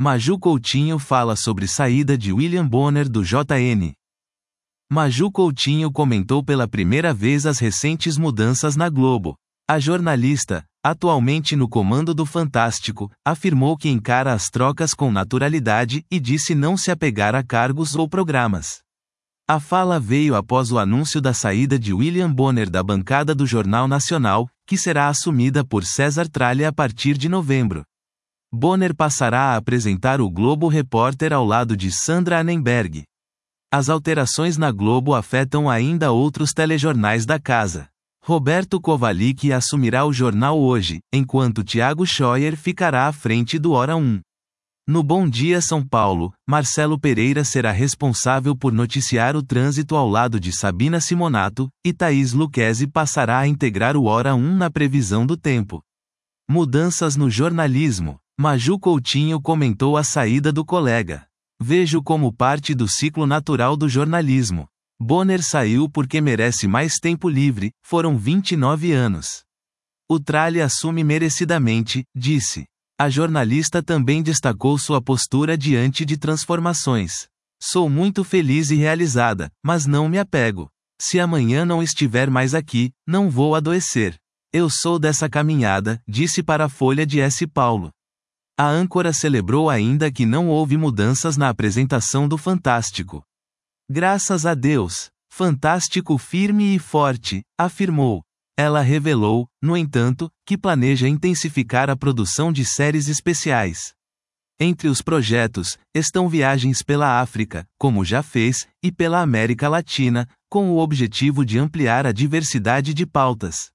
Maju Coutinho fala sobre saída de William Bonner do JN. Maju Coutinho comentou pela primeira vez as recentes mudanças na Globo. A jornalista, atualmente no comando do Fantástico, afirmou que encara as trocas com naturalidade e disse não se apegar a cargos ou programas. A fala veio após o anúncio da saída de William Bonner da bancada do Jornal Nacional, que será assumida por César Tralha a partir de novembro. Bonner passará a apresentar o Globo Repórter ao lado de Sandra Annenberg. As alterações na Globo afetam ainda outros telejornais da casa. Roberto Kovalik assumirá o Jornal Hoje, enquanto Tiago Scheuer ficará à frente do Hora 1. No Bom Dia São Paulo, Marcelo Pereira será responsável por noticiar o trânsito ao lado de Sabina Simonato, e Thaís Lucchesi passará a integrar o Hora 1 na previsão do tempo. Mudanças no jornalismo. Maju Coutinho comentou a saída do colega. Vejo como parte do ciclo natural do jornalismo. Bonner saiu porque merece mais tempo livre, foram 29 anos. O Tralha assume merecidamente, disse. A jornalista também destacou sua postura diante de transformações. Sou muito feliz e realizada, mas não me apego. Se amanhã não estiver mais aqui, não vou adoecer. Eu sou dessa caminhada, disse para a Folha de S. Paulo. A âncora celebrou ainda que não houve mudanças na apresentação do Fantástico. Graças a Deus, Fantástico firme e forte, afirmou. Ela revelou, no entanto, que planeja intensificar a produção de séries especiais. Entre os projetos, estão viagens pela África, como já fez, e pela América Latina, com o objetivo de ampliar a diversidade de pautas.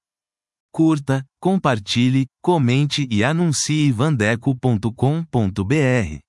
Curta, compartilhe, comente e anuncie vandeco.com.br.